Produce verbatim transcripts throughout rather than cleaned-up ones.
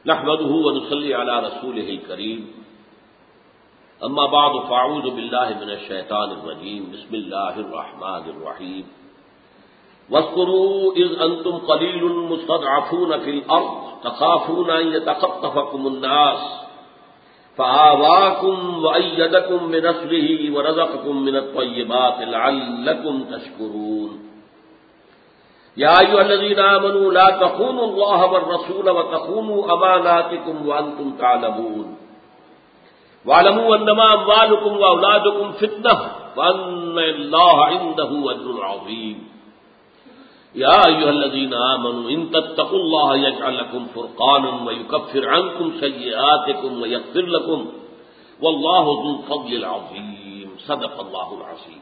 نحمده ونصلي على رسوله الكريم اما بعد فاعوذ بالله من الشيطان الرجيم بسم الله الرحمن الرحيم واذكروا اذ انتم قليل مستضعفون في الارض تخافون ان يتخطفكم الناس فآواكم وأيدكم بنصره ورزقكم من الطيبات لعلكم تشكرون يا أيها الذين آمنوا لا تخونوا الله والرسول وتخونوا أماناتكم وأنتم تعلمون واعلموا أنما أموالكم وأولادكم فتنة وأن الله عنده أجر عظيم يا أيها الذين آمنوا إن تتقوا الله يجعل لكم فرقانا ويكفر عنكم سيئاتكم ويغفر لكم والله ذو الفضل العظيم صدق الله العظيم۔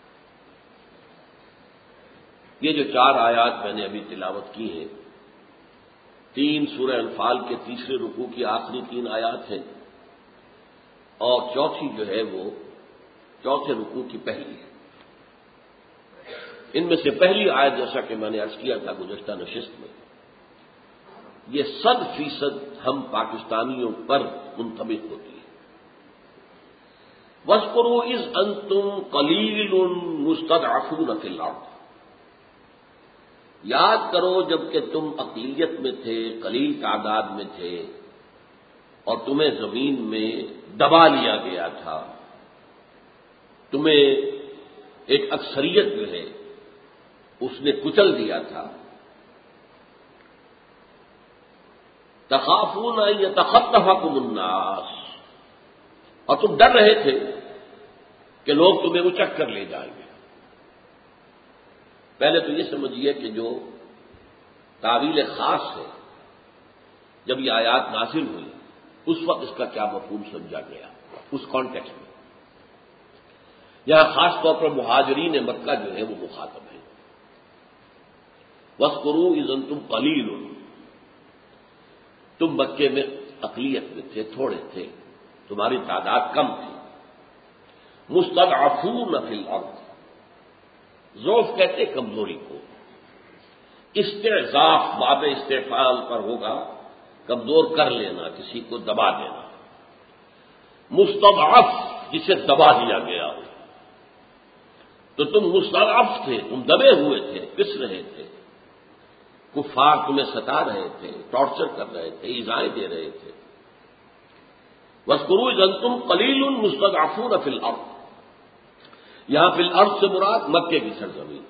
یہ جو چار آیات میں نے ابھی تلاوت کی ہیں، تین سورہ انفال کے تیسرے رکوع کی آخری تین آیات ہیں اور چوتھی جو ہے وہ چوتھے رکوع کی پہلی ہے۔ ان میں سے پہلی آیت جیسا کہ میں نے عرض کیا تھا گزشتہ نشست میں، یہ صد فیصد ہم پاکستانیوں پر منطبق ہوتی ہے۔ وَاذْكُرُوا إِذْ أَنْتُمْ قَلِيلٌ مُسْتَضْعَفُونَ فِي الْأَرْضِ، یاد کرو جب کہ تم اقلیت میں تھے، قلیل تعداد میں تھے اور تمہیں زمین میں دبا لیا گیا تھا، تمہیں ایک اکثریت جو ہے اس نے کچل دیا تھا۔ تخافون ان یتخطفکم الناس، اور تم ڈر رہے تھے کہ لوگ تمہیں اچک کر لے جائیں گے۔ پہلے تو یہ سمجھیے کہ جو تعویل خاص ہے، جب یہ آیات نازل ہوئی اس وقت اس کا کیا مفہوم سمجھا گیا، اس کانٹیکسٹ میں یہاں خاص طور پر مہاجرین مکہ جو ہے وہ مخاطب ہے۔ وَاذْكُرُوا إِذْ أَنْتُمْ قَلِيلٌ، تم مکے میں اقلیت میں تھے، تھوڑے تھے، تمہاری تعداد کم تھی۔ مستضعفون فی الارض، ضعف کہتے کمزوری کو، استضعاف باب استفعال پر ہوگا، کمزور کر لینا، کسی کو دبا دینا۔ مستضعف جسے دبا دیا گیا ہو، تو تم مستضعف تھے، تم دبے ہوئے تھے، پس رہے تھے، کفار تمہیں ستا رہے تھے، ٹارچر کر رہے تھے، ایذائیں دے رہے تھے۔ وَاذْكُرُوا إِذْ أَنْتُمْ قَلِيلٌ مُسْتَضْعَفُونَ فِي الْأَرْضِ، یہاں فی الارض سے مراد مکے کی سرزمین۔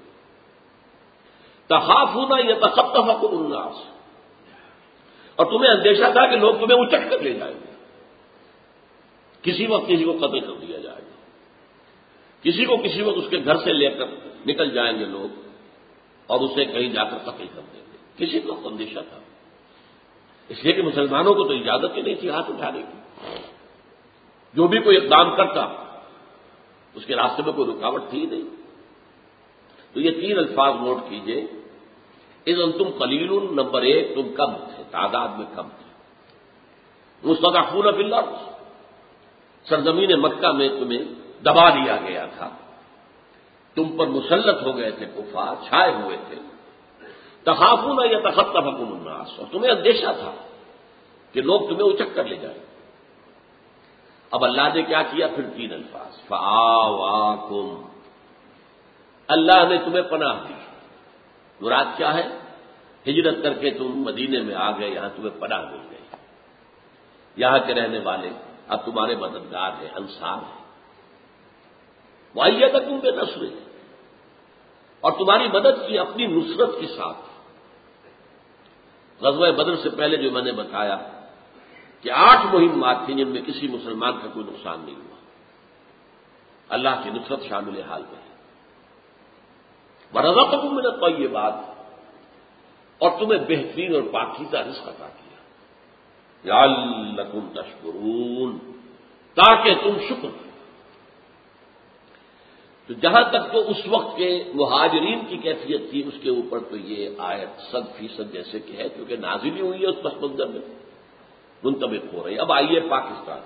تخافون یتخطفکم الناس، اور تمہیں اندیشہ تھا کہ لوگ تمہیں اچک کر لے جائیں گے، کسی وقت کسی کو قتل کر دیا جائے گا، کسی کو کسی وقت اس کے گھر سے لے کر نکل جائیں گے لوگ اور اسے کہیں جا کر قتل کر دیں گے، کسی کو اندیشہ تھا۔ اس لیے کہ مسلمانوں کو تو اجازت ہی نہیں تھی ہاتھ اٹھانے کی، جو بھی کوئی اقدام کرتا اس کے راستے میں کوئی رکاوٹ تھی نہیں۔ تو یہ تین الفاظ نوٹ کیجئے، اذ انتم قلیل، نمبر ایک تم کم تھے، تعداد میں کم تھے۔ مستضعفون فی الارض، سرزمین مکہ میں تمہیں دبا دیا گیا تھا، تم پر مسلط ہو گئے تھے کفار، چھائے ہوئے تھے۔ تخافون یتخطفکم الناس، اور تمہیں اندیشہ تھا کہ لوگ تمہیں اچک کر لے جائیں۔ اب اللہ نے کیا کیا؟ پھر تین الفاظ، فآواکم، اللہ نے تمہیں پناہ دی۔ مراد کیا ہے؟ ہجرت کر کے تم مدینے میں آ گئے، یہاں تمہیں پناہ مل گئی، یہاں کے رہنے والے اب تمہارے مددگار ہیں، انصار ہیں۔ وَأَيَّدَكُم بِنَصْرِهِ، اور تمہاری مدد کی اپنی نصرت کے ساتھ۔ غزوہ بدر سے پہلے جو میں نے بتایا کہ آٹھ مہمات تھیں جن میں کسی مسلمان کا کوئی نقصان نہیں ہوا، اللہ کی نصرت شامل حال میں ہے۔ وَرَزَقَكُم مِّنَ الطَّيِّبَاتِ، اور تمہیں بہترین اور پاکیزہ رزق عطا کیا، لَعَلَّكُمْ تَشْكُرُونَ، تاکہ تم شکر۔ تو جہاں تک تو اس وقت کے مہاجرین کی کیفیت تھی اس کے اوپر تو یہ آیت صد فیصد جیسے کہ ہے، کیونکہ نازل ہی ہوئی ہے اس پس منظر میں منطبق ہو رہی۔ اب آئیے پاکستان،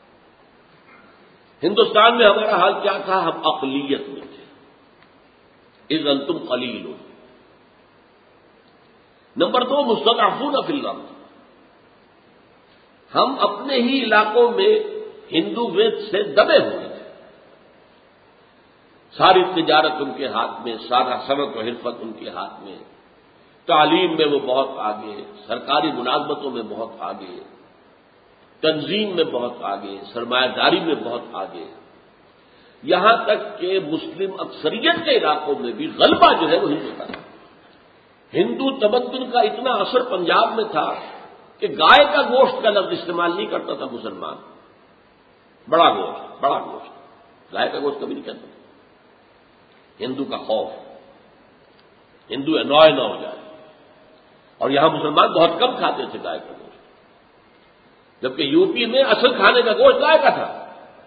ہندوستان میں ہمارا حال کیا تھا؟ ہم اقلیت میں تھے، اذ انتم قلیل۔ نمبر دو، مستضعفون فی الارض، ہم اپنے ہی علاقوں میں ہندو ویت سے دبے ہوئے تھے. ساری تجارت ان کے ہاتھ میں، سارا صنعت و حرفت ان کے ہاتھ میں، تعلیم میں وہ بہت آگے، سرکاری ملازمتوں میں بہت آگے، تنظیم میں بہت آگے، سرمایہ داری میں بہت آگے، یہاں تک کہ مسلم اکثریت کے علاقوں میں بھی غلبہ جو ہے وہ ہندو کا تھا. ہندو تمدن کا اتنا اثر پنجاب میں تھا کہ گائے کا گوشت کا لفظ استعمال نہیں کرتا تھا مسلمان. بڑا گوشت، بڑا گوشت، گائے کا گوشت کبھی نہیں کہتا تھا. ہندو کا خوف، ہندو انوائے نہ ہو جائے. اور یہاں مسلمان بہت کم کھاتے تھے گائے کا گوشت، جبکہ یو پی میں اصل کھانے کا گوشت گائے کا تھا.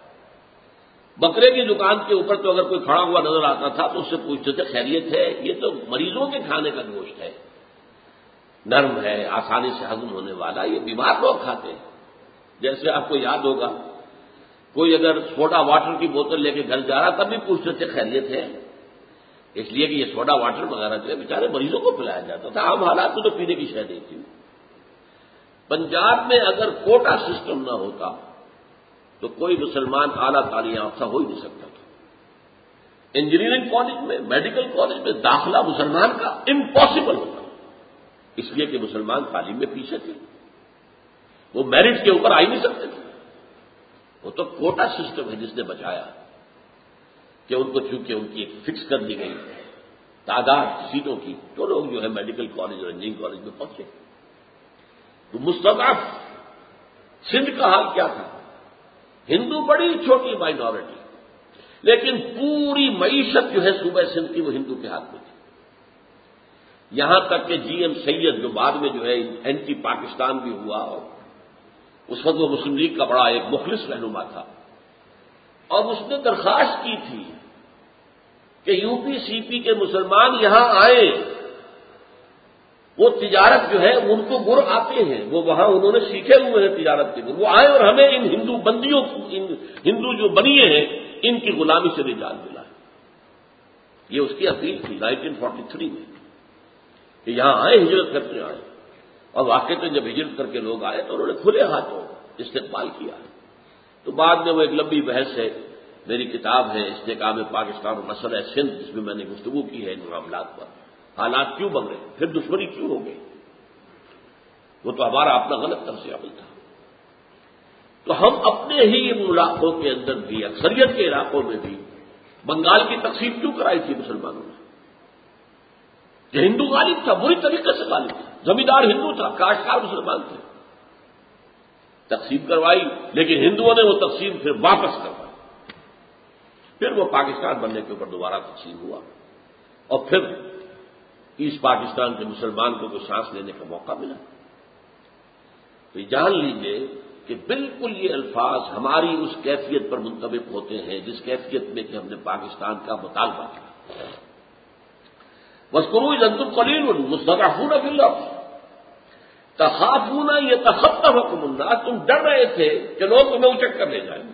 بکرے کی دکان کے اوپر تو اگر کوئی کھڑا ہوا نظر آتا تھا تو اس سے پوچھتے تھے خیریت ہے؟ یہ تو مریضوں کے کھانے کا گوشت ہے، نرم ہے، آسانی سے ہضم ہونے والا، یہ بیمار لوگ کھاتے ہیں. جیسے آپ کو یاد ہوگا کوئی اگر سوڈا واٹر کی بوتل لے کے گھر جا رہا تب بھی پوچھتے تھے خیریت ہے، اس لیے کہ یہ سوڈا واٹر وغیرہ جو ہے بیچارے مریضوں کو پلایا جاتا تھا. عام حالات میں تو پینے کی شے نہیں تھی. پنجاب میں اگر کوٹا سسٹم نہ ہوتا تو کوئی مسلمان اعلیٰ تعلیم یافتہ ہو ہی نہیں سکتا تھا. انجینئرنگ کالج میں، میڈیکل کالج میں داخلہ مسلمان کا امپاسبل ہوتا، اس لیے کہ مسلمان تعلیم میں پیچھے تھے، وہ میرٹ کے اوپر آ ہی نہیں سکتے تھے. وہ تو کوٹا سسٹم ہے جس نے بچایا کہ ان کو چونکہ ان کی ایک فکس کر دی گئی تعداد سیٹوں کی، تو لوگ جو ہے میڈیکل کالج اور انجینئرنگ کالج میں پہنچے. تو مستضعف سندھ کا حال کیا تھا؟ ہندو بڑی چھوٹی مائنورٹی، لیکن پوری معیشت جو ہے صوبہ سندھ کی وہ ہندو کے ہاتھ میں تھی. یہاں تک کہ جی ایم سید جو بعد میں جو ہے اینٹی پاکستان بھی ہوا، اور اس وقت وہ مسلم لیگ کا بڑا ایک مخلص رہنما تھا، اور اس نے درخواست کی تھی کہ یو پی سی پی کے مسلمان یہاں آئیں، وہ تجارت جو ہے ان کو گر آتے ہیں، وہ وہاں انہوں نے سیکھے ہوئے ہیں تجارت کے گر، وہ آئیں اور ہمیں ان ہندو بندیوں ان ہندو جو بنیے ہیں ان کی غلامی سے نجات دلائیں. یہ اس کی اپیل تھی نائنٹین فورٹی تھری میں کہ یہاں آئے، ہجرت کر کے آئے. اور واقعی میں جب ہجرت کر کے لوگ آئے تو انہوں نے کھلے ہاتھوں استقبال کیا. تو بعد میں وہ ایک لمبی بحث ہے، میری کتاب ہے استحکام پاکستان اور مسئلہ سندھ، جس میں میں نے گفتگو کی ہے ان معاملات پر. حالات کیوں بن رہے، پھر دشمنی کیوں ہو گئی؟ وہ تو ہمارا اپنا غلط طرز عمل تھا. تو ہم اپنے ہی علاقوں کے اندر بھی، اکثریت کے علاقوں میں بھی بنگال کی تقسیم کیوں کرائی تھی مسلمانوں نے؟ کہ ہندو غالب تھا، بری طریقے سے غالب تھا، زمیندار ہندو تھا، کاشتکار مسلمان تھے. تقسیم کروائی، لیکن ہندوؤں نے وہ تقسیم پھر واپس کروائی. پھر وہ پاکستان بننے کے اوپر دوبارہ تقسیم ہوا، اور پھر ایسٹ پاکستان کے مسلمان کو کوئی سانس لینے کا موقع ملا. تو جان لیجئے کہ بالکل یہ الفاظ ہماری اس کیفیت پر منطبق ہوتے ہیں جس کیفیت میں کہ ہم نے پاکستان کا مطالبہ کیا. وَاذْكُرُوا إِذْ أَنْتُمْ قَلِيلٌ مُسْتَضْعَفُونَ فِي الْأَرْضِ تَخَافُونَ يَتَخَطَّفَكُمُ النَّاسُ، تم ڈر رہے تھے کہ لوگ تمہیں اچک کر لے جائیں گے.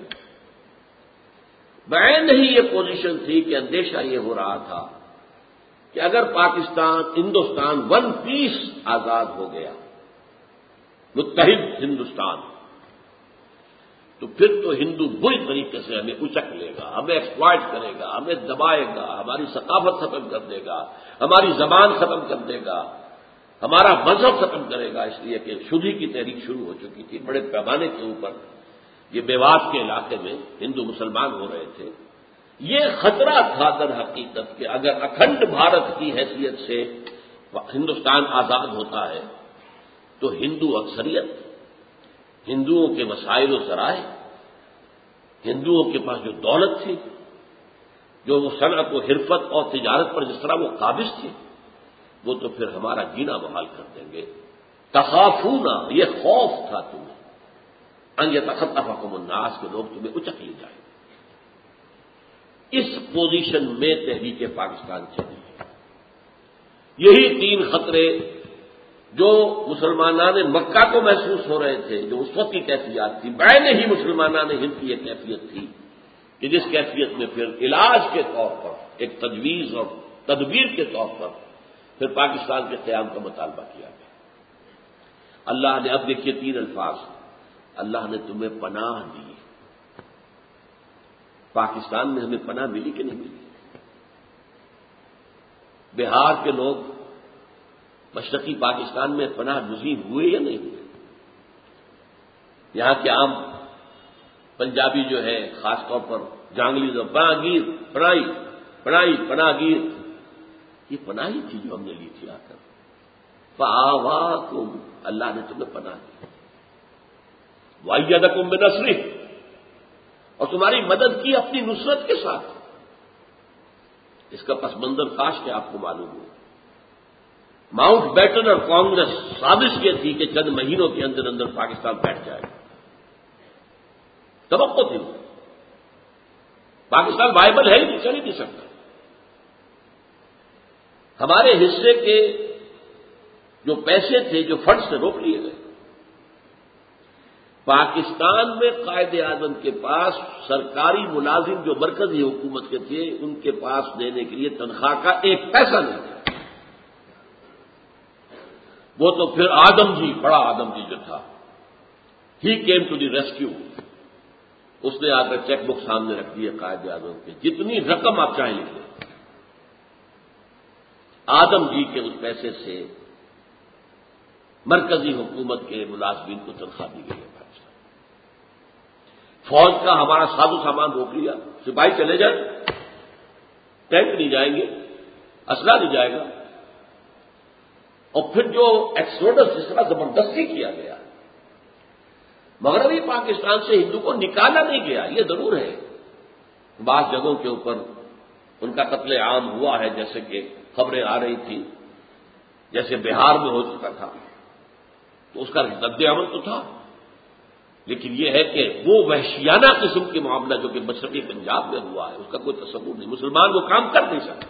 بعین ہی یہ پوزیشن تھی کہ اندیشہ یہ ہو رہا تھا کہ اگر پاکستان، ہندوستان ون پیس آزاد ہو گیا، متحد ہندوستان، تو پھر تو ہندو بری طریقے سے ہمیں اچک لے گا، ہمیں ایکسپلائٹ کرے گا، ہمیں دبائے گا، ہماری ثقافت ختم کر دے گا، ہماری زبان ختم کر دے گا، ہمارا مذہب ختم کرے گا. اس لیے کہ شدھی کی تحریک شروع ہو چکی تھی بڑے پیمانے کے اوپر. یہ میوات کے علاقے میں ہندو مسلمان ہو رہے تھے. یہ خطرہ تھا در حقیقت کہ اگر اکھنڈ بھارت کی حیثیت سے ہندوستان آزاد ہوتا ہے تو ہندو اکثریت، ہندوؤں کے وسائل و ذرائع، ہندوؤں کے پاس جو دولت تھی، جو وہ صنعت و حرفت اور تجارت پر جس طرح وہ قابض تھے، وہ تو پھر ہمارا جینا محال کر دیں گے. تخافونا، یہ خوف تھا تمہیں، ان یتخطفکم الناس، کے لوگ تمہیں اچک لے جائیں. اس پوزیشن میں تحریک پاکستان چلی. یہی تین خطرے جو مسلمانان مکہ کو محسوس ہو رہے تھے، جو اس وقت کی کیفیات تھی، بعین ہی مسلمانان ہند کی یہ کیفیت تھی کہ جس کیفیت میں پھر علاج کے طور پر، ایک تجویز اور تدبیر کے طور پر پھر پاکستان کے قیام کا مطالبہ کیا گیا. اللہ نے اب دیکھیے تین الفاظ، اللہ نے تمہیں پناہ دی. پاکستان میں ہمیں پناہ ملی کہ نہیں ملی؟ بہار کے لوگ مشرقی پاکستان میں پناہ گزین ہوئے یا نہیں ہوئے؟ یہاں کے عام پنجابی جو ہے خاص طور پر جانگلی جو پناہ گیر پناہی پناہی پناہ گیر، یہ پناہی تھی جو ہم نے لی تھی آ کر. فآواکم، اللہ نے تمہیں پناہ دی. وَأَيَّدَكُم بِنَصْرِهِ، اور تمہاری مدد کی اپنی نصرت کے ساتھ. اس کا پس منظر کاش کہ آپ کو معلوم ہو. ماؤنٹ بیٹن اور کانگریس سازش یہ تھی کہ چند مہینوں کے اندر اندر پاکستان بیٹھ جائے گا. توقع تھی. پاکستان وائبل ہے ہی نہیں، چل ہی نہیں سکتا. ہمارے حصے کے جو پیسے تھے جو فنڈ سے روک لیے گئے. پاکستان میں قائد اعظم کے پاس سرکاری ملازم جو مرکزی حکومت کے تھے ان کے پاس دینے کے لیے تنخواہ کا ایک پیسہ نہیں تھا. وہ تو پھر آدم جی، بڑا آدم جی جو تھا، he came to the rescue. اس نے آ کر چیک بک سامنے رکھ دی قائد اعظم کے، جتنی رقم آپ چاہیں لکھ لیں. آدم جی کے اس پیسے سے مرکزی حکومت کے ملازمین کو تنخواہ دی گئی ہے. پاکستان فوج کا ہمارا ساز و سامان روک لیا. سپاہی چلے جائیں، ٹینک نہیں جائیں گے، اسلحہ نہیں جائے گا. اور پھر جو ایکسوڈس جس طرح زبردستی کیا گیا، مغربی پاکستان سے ہندو کو نکالا نہیں گیا. یہ ضرور ہے بعض جگہوں کے اوپر ان کا قتل عام ہوا ہے، جیسے کہ خبریں آ رہی تھی، جیسے بہار میں ہو چکا تھا، تو اس کا رد عمل تو تھا. لیکن یہ ہے کہ وہ وحشیانہ قسم کے معاملہ جو کہ مشرقی پنجاب میں ہوا ہے اس کا کوئی تصور نہیں. مسلمان وہ کام کر نہیں سکتے.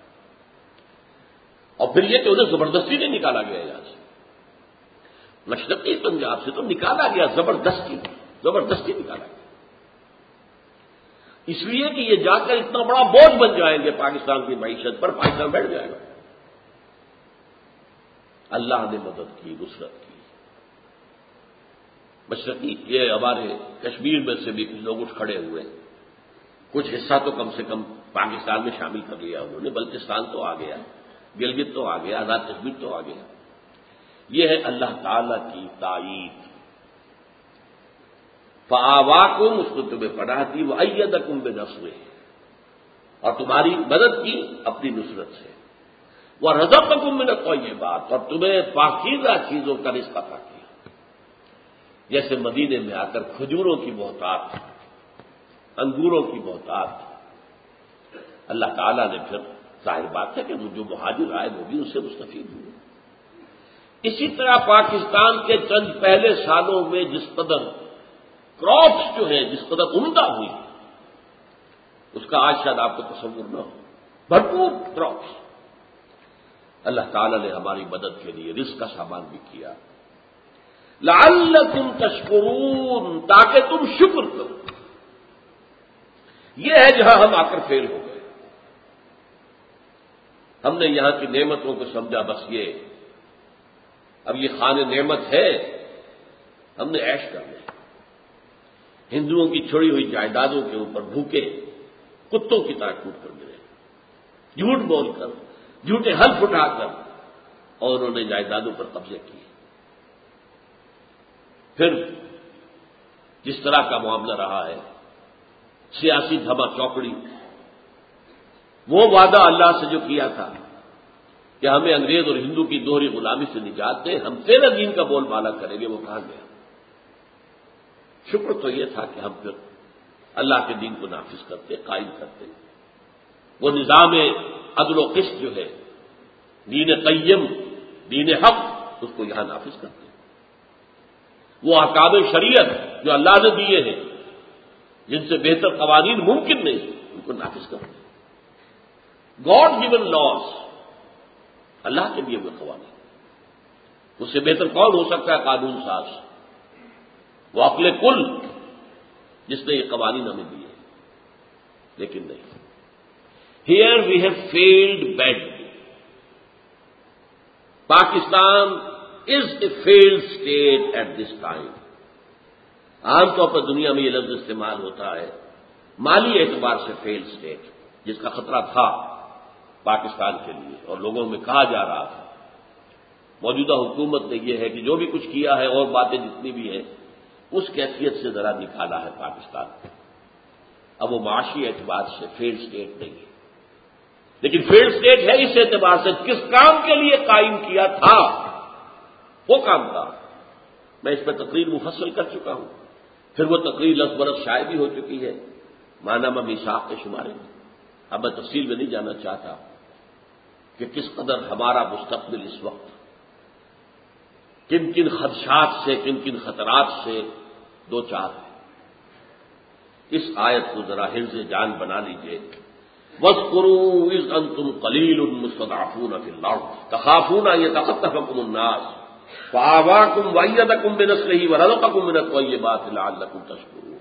اور پھر یہ کہ انہیں زبردستی نہیں نکالا گیا یہاں سے. مشرقی پنجاب سے تو نکالا گیا، زبردستی زبردستی نکالا گیا. اس لیے کہ یہ جا کر اتنا بڑا بوجھ بن جائیں گے پاکستان کی معیشت پر، پاکستان بیٹھ جائے گا. اللہ نے مدد کی، نصرت کی. مشرقی یہ ہمارے کشمیر میں سے بھی کچھ لوگ اٹھ کھڑے ہوئے، کچھ حصہ تو کم سے کم پاکستان میں شامل کر لیا انہوں نے. بلتستان تو آ گیا، گلگت تو آ گیا، آزاد کشمیر تو آ گیا. یہ ہے اللہ تعالی کی تائید. فآواکم، اس کو تمہیں پناہ دی. وأیدکم بنصرہ، اور تمہاری مدد کی اپنی نصرت سے. ورزقکم من الطیبات، اور تمہیں پاکیزہ چیزوں کا رزق عطا کیا. جیسے مدینے میں آ کر کھجوروں کی بہتات، انگوروں کی بہتات. اللہ تعالیٰ نے پھر ظاہر بات ہے کہ جو مہاجر آئے وہ بھی اس سے مستفید ہوئے. اسی طرح پاکستان کے چند پہلے سالوں میں جس قدر کراپس جو ہے جس قدر عمدہ ہوئی، اس کا آج شاید آپ کو تصور نہ ہو. بھرپور کراپس. اللہ تعالیٰ نے ہماری مدد کے لیے رزق کا سامان بھی کیا. لعلکم تشکرون، تاکہ تم شکر کرو. یہ ہے جہاں ہم آ کر فیل ہو گئے. ہم نے یہاں کی نعمتوں کو سمجھا بس یہ اب یہ خان نعمت ہے، ہم نے عیش کر لیا. ہندوؤں کی چھوڑی ہوئی جائیدادوں کے اوپر بھوکے کتوں کی طرح ٹوٹ کر گرے، جھوٹ بول کر، جھوٹے حلف اٹھا کر، اور انہوں نے جائیدادوں پر قبضے کیے. پھر جس طرح کا معاملہ رہا ہے، سیاسی دھما چوکڑی، وہ وعدہ اللہ سے جو کیا تھا کہ ہمیں انگریز اور ہندو کی دوہری غلامی سے نجات دے، ہم تیرے دین کا بول بالا کریں گے، وہ کہاں گیا. شکر تو یہ تھا کہ ہم پھر اللہ کے دین کو نافذ کرتے، قائم کرتے. وہ نظام عدل و قسط جو ہے، دین قیم، دین حق، اس کو یہاں نافذ کرتے. وہ احکام شریعت جو اللہ نے دیے ہیں، جن سے بہتر قوانین ممکن نہیں، ان کو نافذ کرتے. گاڈ گیون لاز، اللہ کے دیے ہوئے قوانین. اس سے بہتر کون ہو سکتا ہے قانون ساز؟ وہ عقل کل جس نے یہ قوانین ہمیں دیے. لیکن نہیں. Here we have failed badly. Pakistan is a failed state at this time. عام طور پر دنیا میں یہ لفظ استعمال ہوتا ہے مالی اعتبار سے فیل اسٹیٹ، جس کا خطرہ تھا پاکستان کے لیے اور لوگوں میں کہا جا رہا تھا۔ موجودہ حکومت نے یہ ہے کہ جو بھی کچھ کیا ہے اور باتیں جتنی بھی ہیں اس کیفیت سے ذرا نکالا ہے پاکستان کو۔ اب وہ معاشی اعتبار سے فیل اسٹیٹ نہیں ہے، لیکن فیل اسٹیٹ ہے اس اعتبار سے کس کام کے لیے قائم کیا تھا، وہ کام تھا۔ میں اس پر تقریر مفصل کر چکا ہوں، پھر وہ تقریر دس برس شائع بھی ہو چکی ہے مانامہ میثاق کے شمارے میں۔ اب میں تفصیل میں نہیں جانا چاہتا کہ کس قدر ہمارا مستقبل اس وقت کن کن خدشات سے، کن کن خطرات سے دو چار ہے۔ اس آیت کو ذرا حرز جان بنا لیجئے۔ وَاذْكُرُوا إِذْ أَنْتُمْ قَلِيلٌ مُّسْتَضْعَفُونَ فِي الْأَرْضِ تَخَافُونَ أَن يَتَخَطَّفَكُمُ النَّاسُ فَآوَاكُمْ وَأَيَّدَكُم بِنَصْرِهِ وَرَزَقَكُم مِّنَ الطَّيِّبَاتِ لَعَلَّكُمْ تَشْكُرُونَ۔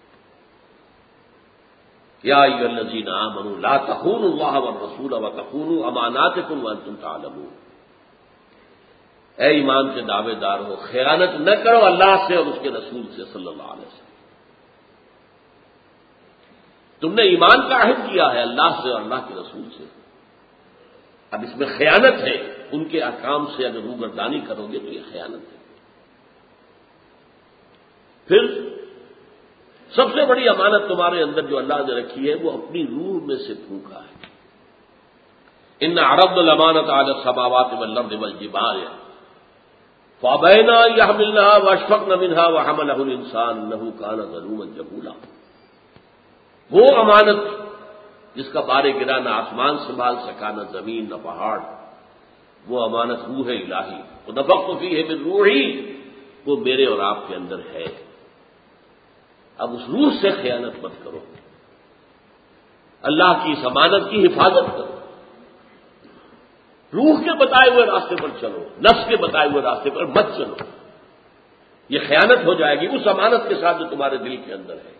يَا أَيُّهَا الَّذِينَ آمَنُوا لَا تَخُونُوا اللَّهَ وَالرَّسُولَ وَتَخُونُوا أَمَانَاتِكُمْ وَأَنْتُمْ تَعْلَمُونَ۔ اے ایمان کے دعوے دار ہو، خیانت نہ کرو اللہ سے اور اس کے رسول سے صلی اللہ علیہ وسلم۔ تم نے ایمان کا عہد کیا ہے اللہ سے اور اللہ کے رسول سے، اب اس میں خیانت ہے، ان کے احکام سے اگر روگردانی کرو گے تو یہ خیانت ہے۔ پھر سب سے بڑی امانت تمہارے اندر جو اللہ نے رکھی ہے وہ اپنی روح میں سے پھونکا ہے۔ ان عرضنا الامانۃ علی السماوات والارض والجبال فابین ان یحملنها واشفقن منها وحملہ الانسان انه کان ظلوما جہولا۔ وہ امانت جس کا بار گرا نہ آسمان سنبھال سکا، نہ زمین، نہ پہاڑ، وہ امانت روح الہی، ونفخت فیہ من روحی، وہ میرے اور آپ کے اندر ہے۔ اب اس روح سے خیانت مت کرو، اللہ کی اس امانت کی حفاظت کرو، روح کے بتائے ہوئے راستے پر چلو، نفس کے بتائے ہوئے راستے پر مت چلو، یہ خیانت ہو جائے گی اس امانت کے ساتھ جو تمہارے دل کے اندر ہے۔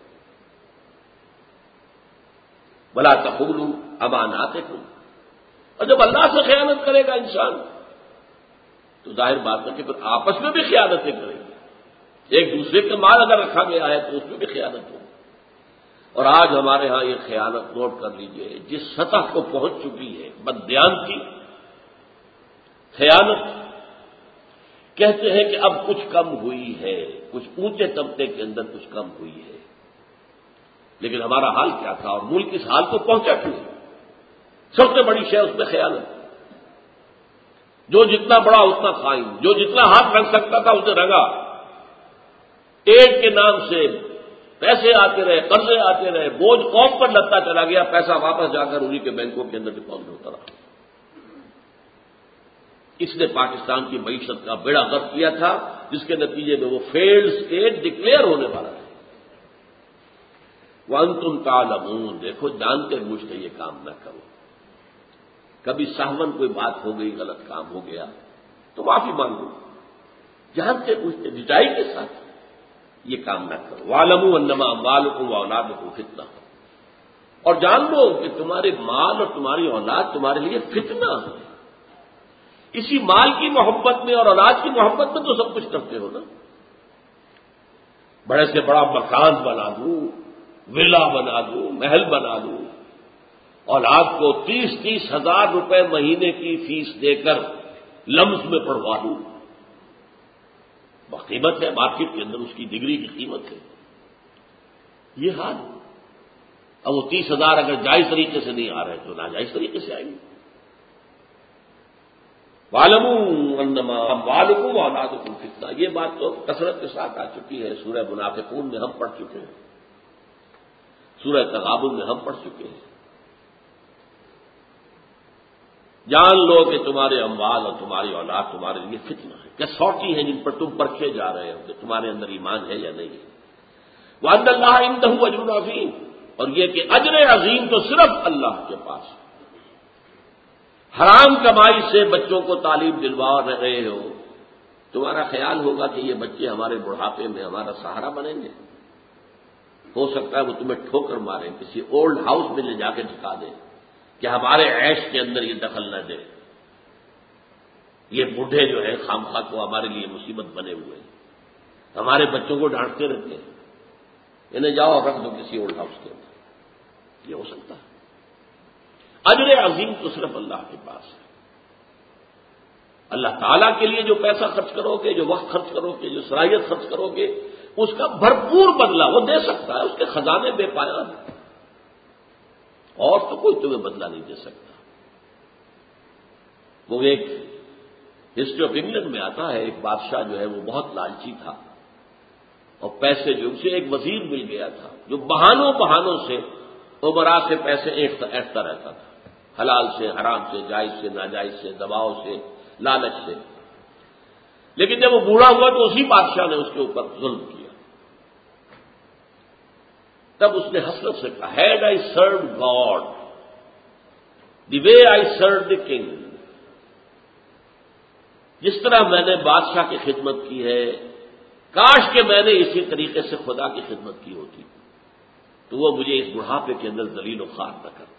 وَلَا تَخُونُوا أَمَانَاتِكُمْ، اور جب اللہ سے خیانت کرے گا انسان تو ظاہر بات ہے کہ پھر آپس میں بھی خیانتیں کریں گے، ایک دوسرے کا مال اگر رکھا گیا ہے تو اس میں بھی خیانت ہوگی۔ اور آج ہمارے ہاں یہ خیانت نوٹ کر لیجئے جس سطح کو پہنچ چکی ہے، بددیانتی، خیانت، کہتے ہیں کہ اب کچھ کم ہوئی ہے، کچھ اونچے طبقے کے اندر کچھ کم ہوئی ہے، لیکن ہمارا حال کیا تھا اور ملک اس حال کو پہنچا کیوں؟ سب سے بڑی شے اس میں خیانت، جو جتنا بڑا اتنا خائن، جو جتنا ہاتھ رکھ سکتا تھا اسے رنگا، ایڈ کے نام سے پیسے آتے رہے، قرضے آتے رہے، بوجھ قوم پر لگتا چلا گیا، پیسہ واپس جا کر انہی کے بینکوں کے اندر ڈپازٹ ہوتا رہا۔ اس نے پاکستان کی معیشت کا بیڑا غرق کیا تھا، جس کے نتیجے میں وہ فیلڈ اسٹیٹ ڈکلیئر ہونے والا ہے۔ وَأَنْتُمْ تَعْلَمُونَ، دیکھو جانتے بوجھتے یہ کام نہ کرو، کبھی سہون کوئی بات ہو گئی، غلط کام ہو گیا تو معافی مانگو، جانتے بوجھتے ڈٹائی کے ساتھ یہ کام نہ کرو۔ وَاعْلَمُوا أَنَّمَا أَمْوَالُكُمْ وَأَوْلَادُكُمْ فِتْنَةٌ، اور جان لو کہ تمہارے مال اور تمہاری اولاد تمہارے لیے فتنہ ہے۔ اسی مال کی محبت میں اور اولاد کی محبت میں تو سب کچھ کرتے ہو نا، بڑے سے بڑا مکان بنا دوں، ولا بنا دوں، محل بنا دوں، اولاد کو تیس تیس ہزار روپے مہینے کی فیس دے کر لمس میں پڑھوا دوں، قیمت ہے مارکیٹ کے اندر، اس کی ڈگری کی قیمت ہے، یہ حال۔ اب وہ تیس ہزار اگر جائز طریقے سے نہیں آ رہے تو ناجائز طریقے سے آئیں گے۔ وَاعْلَمُوا أَنَّمَا أَمْوَالُكُمْ وَأَوْلَادُكُمْ فِتْنَةٌ، یہ بات تو کثرت کے ساتھ آ چکی ہے، سورہ منافقون میں ہم پڑھ چکے ہیں، سورہ تغابن میں ہم پڑھ چکے ہیں۔ جان لو کہ تمہارے اموال اور تمہاری اولاد تمہارے لیے فتنہ ہے، کسوٹی ہیں جن پر تم پرکھے جا رہے ہو کہ تمہارے اندر ایمان ہے یا نہیں ہے۔ وَأَنَّ اللَّهَ عِندَهُ أَجْرٌ عَظِيمٌ، اور یہ کہ اجر عظیم تو صرف اللہ کے پاس ہے۔ حرام کمائی سے بچوں کو تعلیم دلوا رہے ہو، تمہارا خیال ہوگا کہ یہ بچے ہمارے بڑھاپے میں ہمارا سہارا بنیں گے؟ ہو سکتا ہے وہ تمہیں ٹھوکر ماریں، کسی اولڈ ہاؤس میں لے جا کے ٹھکا دیں کہ ہمارے عیش کے اندر یہ دخل نہ دے، یہ بوڑھے جو ہے خام خواہ کو ہمارے لیے مصیبت بنے ہوئے ہیں۔ ہمارے بچوں کو ڈانٹتے رہتے ہیں، انہیں جاؤ رکھ دو کسی اولڈ ہاؤس کے اندر، یہ ہو سکتا ہے؟ اجر عظیم تو صرف اللہ کے پاس ہے۔ اللہ تعالیٰ کے لیے جو پیسہ خرچ کرو گے، جو وقت خرچ کرو گے، جو صلاحیت خرچ کرو گے، اس کا بھرپور بدلہ وہ دے سکتا ہے، اس کے خزانے بے پایان ہیں، اور تو کوئی تمہیں بدلہ نہیں دے سکتا۔ وہ ایک ہسٹری آف انگلینڈ میں آتا ہے، ایک بادشاہ جو ہے وہ بہت لالچی تھا، اور پیسے جو اسے ایک وزیر مل گیا تھا جو بہانوں بہانوں سے عمرا سے پیسے اینٹتا رہتا تھا، حلال سے، حرام سے، جائز سے، ناجائز سے، دباؤ سے، لالچ سے۔ لیکن جب وہ بوڑھا ہوا تو اسی بادشاہ نے اس کے اوپر ظلم کیا۔ تب اس نے حسرت سے کہا، had I served God the way I serve the king, جس طرح میں نے بادشاہ کی خدمت کی ہے، کاش کہ میں نے اسی طریقے سے خدا کی خدمت کی ہوتی تو وہ مجھے اس بڑھاپے کے اندر ذلیل و خوار نہ کرتا۔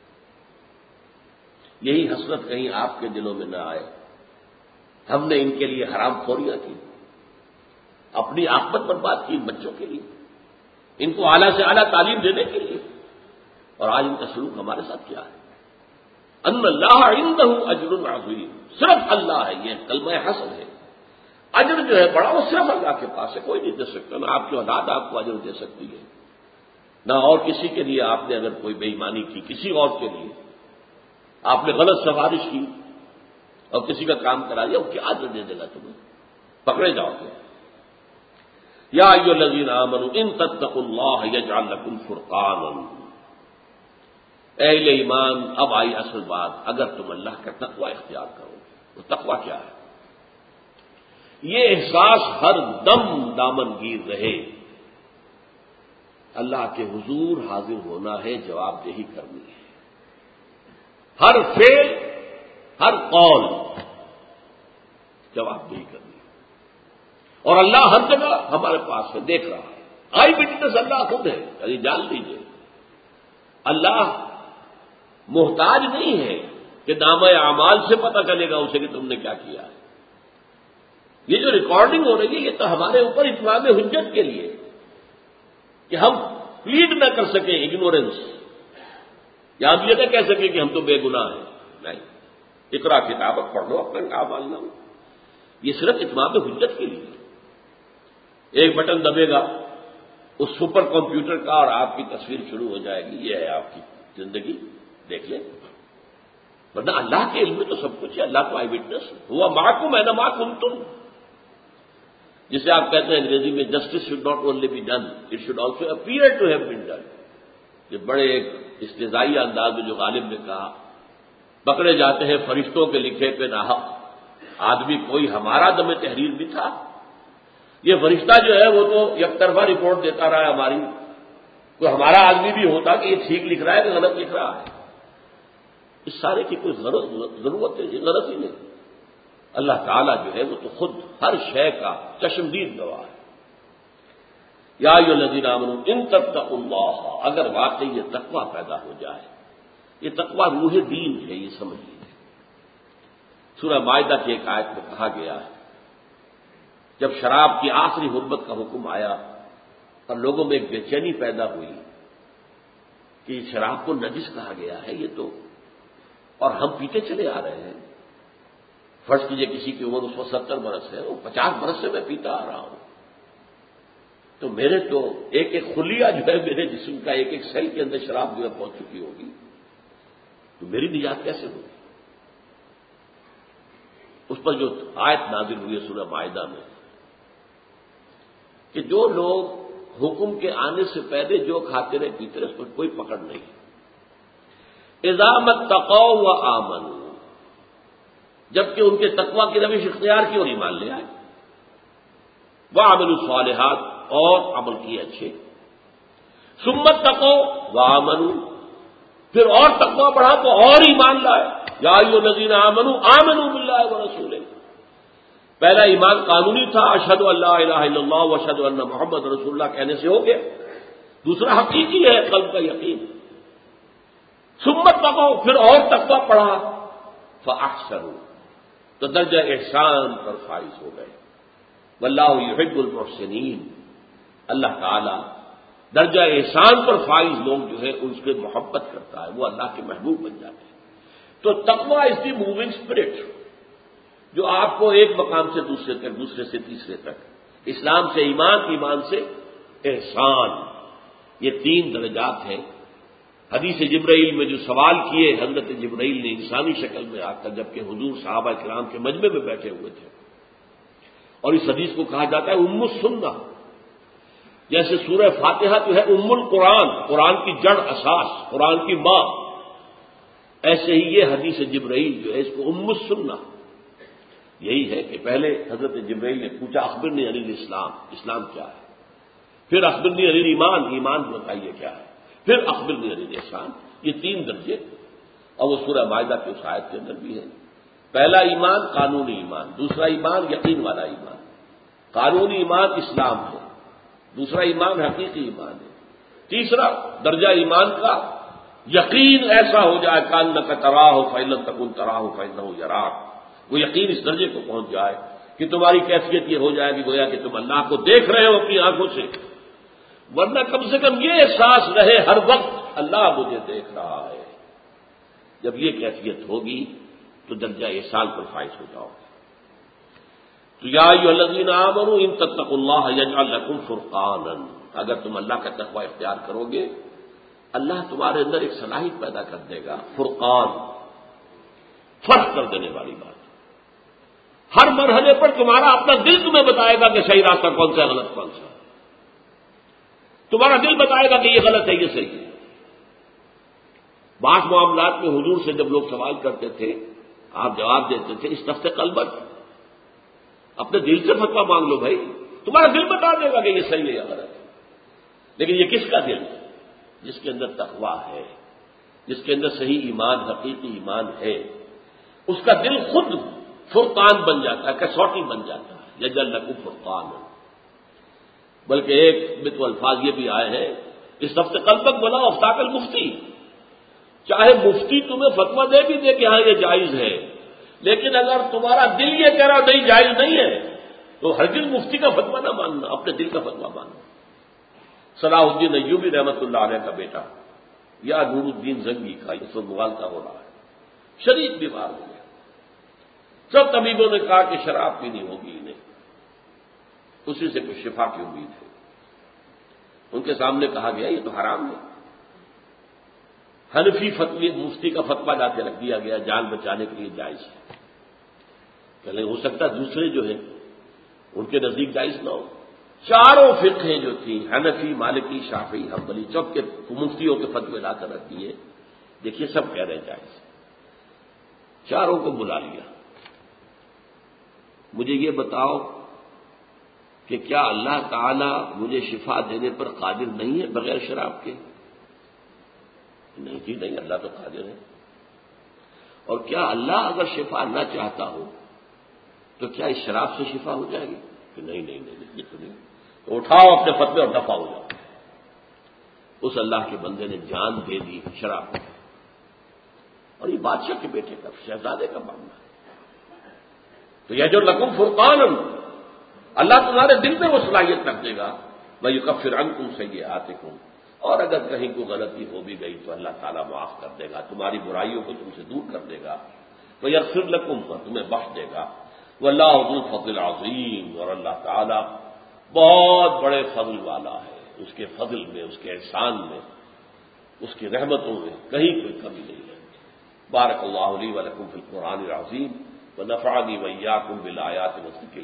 یہی حسرت کہیں آپ کے دلوں میں نہ آئے؟ ہم نے ان کے لیے حرام خوریاں کی، اپنی عاقبت برباد کی بچوں کے لیے، ان کو اعلیٰ سے اعلیٰ تعلیم دینے کے لیے، اور آج ان کا سلوک ہمارے ساتھ کیا ہے؟ ان اللہ عندہ اجر عظیم، صرف اللہ ہے، یہ کلمہ حسن ہے۔ اجر جو ہے بڑا وہ صرف اللہ کے پاس ہے، کوئی نہیں دے سکتا، نہ آپ کی اولاد آپ کو اجر دے سکتی ہے، نہ اور کسی کے لیے آپ نے اگر کوئی بے ایمانی کی، کسی اور کے لیے آپ نے غلط سفارش کی اور کسی کا کام کرا دیا، وہ کیا اجر دے دے گا تمہیں؟ پکڑے جاؤ گے۔ یا ایھا الذین آمنوا ان تتقوا اللہ یجعل لکم فرقانا، اے اہل ایمان اب آئی اصل بات، اگر تم اللہ کا تقوی اختیار کرو گے۔ وہ تقوی کیا ہے؟ یہ احساس ہر دم دامن گیر رہے، اللہ کے حضور حاضر ہونا ہے، جواب دہی کرنی ہے، ہر فعل ہر قول جواب دہی کرنی ہے، اور اللہ ہر جگہ ہمارے پاس ہے، دیکھ رہا ہے، آئی وٹنس اللہ خود ہے، یعنی جان لیجیے اللہ محتاج نہیں ہے کہ نامہ اعمال سے پتہ چلے گا اسے کہ تم نے کیا کیا ہے۔ یہ جو ریکارڈنگ ہو رہی ہے یہ تو ہمارے اوپر اتمام حجت کے لیے کہ ہم پلیڈ نہ کر سکیں اگنورینس، یا ہم یہ نہ کہہ سکیں کہ ہم تو بے گناہ ہیں، نہیں، اقرا کتابت پڑھ لو، اپنا کام مان لو، یہ صرف اتمام حجت کے لیے۔ ایک بٹن دبے گا اس سپر کمپیوٹر کا اور آپ کی تصویر شروع ہو جائے گی، یہ ہے آپ کی زندگی، دیکھ لیں، ورنہ اللہ کے علم میں تو سب کچھ ہے، اللہ کو آئی وٹنس ہوا معکم اینما کنتم، جسے آپ کہتے ہیں انگریزی میں justice should not only be done it should also appear to have been done. یہ بڑے ایک استہزائی انداز میں جو غالب نے کہا، پکڑے جاتے ہیں فرشتوں کے لکھے پہ ناحق، آدمی کوئی ہمارا دم تحریر بھی تھا؟ یہ فرشتہ جو ہے وہ تو یک طرفہ رپورٹ دیتا رہا ہے ہماری، کوئی ہمارا آدمی بھی ہوتا کہ یہ ٹھیک لکھ رہا ہے کہ غلط لکھ رہا ہے؟ اس سارے کی کوئی ضرورت ہے؟ یہ غلط ہی نہیں۔ اللہ تعالیٰ جو ہے وہ تو خود ہر شے کا چشمدید گواہ ہے۔ یا ایھا الذین آمنوا ان تتقوا اللہ، اگر واقعی یہ تقوی پیدا ہو جائے، یہ تقوی روح دین ہے، یہ سمجھ لیجیے۔ سورہ مائدہ کی ایک آیت میں کہا گیا ہے، جب شراب کی آخری حرمت کا حکم آیا اور لوگوں میں ایک بے چینی پیدا ہوئی کہ شراب کو نجس کہا گیا ہے، یہ تو، اور ہم پیتے چلے آ رہے ہیں، فرض کیجئے کسی کی عمر اس وقت ستر برس ہے، وہ پچاس برس سے میں پیتا آ رہا ہوں، تو میرے تو ایک ایک خلیہ جو ہے میرے جسم کا ایک ایک سیل کے اندر شراب جو ہے پہنچ چکی ہوگی، تو میری نجات کیسے ہوگی؟ اس پر جو آیت نازل ہوئی ہے سورہ مائدہ میں کہ جو لوگ حکم کے آنے سے پہلے جو کھاتے رہے پیتے رہے اس پر کوئی پکڑ نہیں، اذا متقوا وآمنوا، جبکہ ان کے تقوی کی روش اختیار کی اور ایمان لے آئے، وعملوا الصالحات اور عمل کیے اچھے، ثم اتقوا وآمنوا، پھر اور تقوی بڑھا تو اور ایمان لائے، یا ایھا الذین آمنوا آمنوا باللہ ورسولہ، پہلا ایمان قانونی تھا، اشہد ان لا الہ الا اللہ واشہد ان محمد رسول اللہ کہنے سے ہو گیا، دوسرا حقیقی ہے قلب کا یقین، ثم اتقوا، پھر اور تقوی پڑھا، فاحسنوا، تو درجہ احسان پر فائز ہو گئے، واللہ یحب المحسنین، اللہ تعالی درجہ احسان پر فائز لوگ جو ہے اس کے محبت کرتا ہے، وہ اللہ کے محبوب بن جاتے ہیں۔ تو تقویٰ از دی موونگ اسپرٹ جو آپ کو ایک مقام سے دوسرے تک، دوسرے سے تیسرے تک، اسلام سے ایمان، ایمان سے احسان، یہ تین درجات ہیں۔ حدیث جبرائیل میں جو سوال کیے حضرت جبرائیل نے انسانی شکل میں آ کر، جبکہ حضور صحابہ کرام کے مجمع میں بیٹھے ہوئے تھے، اور اس حدیث کو کہا جاتا ہے ام السنہ، جیسے سورہ فاتحہ جو ہے ام القرآن، قرآن کی جڑ اساس، قرآن کی ماں، ایسے ہی یہ حدیث جبرائیل جو ہے اس کو ام السنہ، یہی ہے کہ پہلے حضرت جبرائیل نے پوچھا اخبرنی عن الاسلام، اسلام کیا ہے، پھر اخبرنی عن الایمان، ایمان بتائیے کیا ہے، پھر اخبرنی عن الاحسان، یہ تین درجے، اور وہ سورہ مائدہ کی اس آیت کے اندر بھی ہے۔ پہلا ایمان قانونی ایمان، دوسرا ایمان یقین والا ایمان۔ قانونی ایمان اسلام ہے، دوسرا ایمان حقیقی ایمان ہے، تیسرا درجہ ایمان کا یقین ایسا ہو جائے کانک تراہ فإن لم تکن تراہ فإنہ یراک، وہ یقین اس درجے کو پہنچ جائے کہ تمہاری کیفیت یہ ہو جائے کہ گویا کہ تم اللہ کو دیکھ رہے ہو اپنی آنکھوں سے، ورنہ کم سے کم یہ احساس رہے ہر وقت اللہ مجھے دیکھ رہا ہے۔ جب یہ کیفیت ہوگی تو درجہ احسان پر فائز ہو جاؤ گے۔ تو یا ایھا الذین آمنوا ان تتقوا اللہ یجعل لکم فرقانا، اگر تم اللہ کا تقوی اختیار کرو گے اللہ تمہارے اندر ایک صلاحیت پیدا کر دے گا، فرقان، فرق کر دینے والی بات۔ ہر مرحلے پر تمہارا اپنا دل تمہیں بتائے گا کہ صحیح راستہ کون سا ہے، غلط کون سا ہے، تمہارا دل بتائے گا کہ یہ غلط ہے یہ صحیح ہے۔ بعض معاملات میں حضور سے جب لوگ سوال کرتے تھے آپ جواب دیتے تھے استفت قلبک، اپنے دل سے فتویٰ مانگ لو بھائی، تمہارا دل بتا دے گا کہ یہ صحیح ہے یا غلط ہے۔ لیکن یہ کس کا دل؟ جس کے اندر تقویٰ ہے، جس کے اندر صحیح ایمان، حقیقی ایمان ہے، اس کا دل خود فرقان بن جاتا ہے، کسوٹی بن جاتا ہے، یجعل لکم فرقان۔ بلکہ ایک میں تو الفاظ یہ بھی آئے ہیں استفت قلبک بنا افتاق المفتی، چاہے مفتی تمہیں فتویٰ دے بھی دے کہ ہاں یہ جائز ہے، لیکن اگر تمہارا دل یہ کہہ رہا نہیں جائز نہیں ہے تو ہرگز مفتی کا فتویٰ نہ ماننا، اپنے دل کا فتویٰ ماننا۔ صلاح الدین ایوبی رحمۃ اللہ علیہ کا بیٹا یا نور الدین زنگی کا یہ سب مغالطہ ہو رہا ہے، شدید بیمار ہو گیا، سب طبیبوں نے کہا کہ شراب پینی ہوگی انہیں، اسی سے کچھ شفا کی امید ہے۔ ان کے سامنے کہا گیا یہ تو حرام ہے، حنفی فتوی مفتی کا فتویٰ لا کے رکھ دیا گیا، جان بچانے کے لیے جائز ہے، کہ ہو سکتا ہے دوسرے جو ہیں ان کے نزدیک جائز نہ ہو۔ چاروں فقہیں جو تھیں حنفی، مالکی، شافعی، حنبلی، چوک کے مفتیوں کے فتوے لا کر رکھ دیے، دیکھیے سب کہہ رہے جائز، چاروں کو بلا لیا، مجھے یہ بتاؤ کہ کیا اللہ تعالی مجھے شفا دینے پر قادر نہیں ہے بغیر شراب کے؟ نہیں جی نہیں، اللہ تو قادر ہے۔ اور کیا اللہ اگر شفا نہ چاہتا ہو تو کیا اس شراب سے شفا ہو جائے گی؟ کہ نہیں نہیں نہیں یہ تو نہیں، تو اٹھاؤ اپنے فتوے اور دفع ہو جاؤ۔ اس اللہ کے بندے نے جان دے دی شراب کو، اور یہ بادشاہ کے بیٹے کا، شہزادے کا معاملہ ہے۔ تو یہ جو لکم فرقان، اللہ تمہارے دل میں وہ صلاحیت رکھ دے گا، وَيُكَفِّرْ عَنْكُمْ سَيِّئَاتِكُمْ، اور اگر کہیں کوئی غلطی ہو بھی گئی تو اللہ تعالیٰ معاف کر دے گا، تمہاری برائیوں کو تم سے دور کر دے گا، وَيَغْفِرْ لَكُمْ، اور تمہیں بخش دے گا، وَاللَّهُ ذُو الْفَضْلِ الْعَظِيمِ، اور اللہ تعالیٰ بہت بڑے فضل والا ہے، اس کے فضل میں، اس کے احسان میں، اس کی رحمتوں میں کہیں کوئی کمی نہیں ہے۔ بارک اللہ لی و لکم فی القرآن العظیم ونفعنی وإیاکم بالآیات والذکر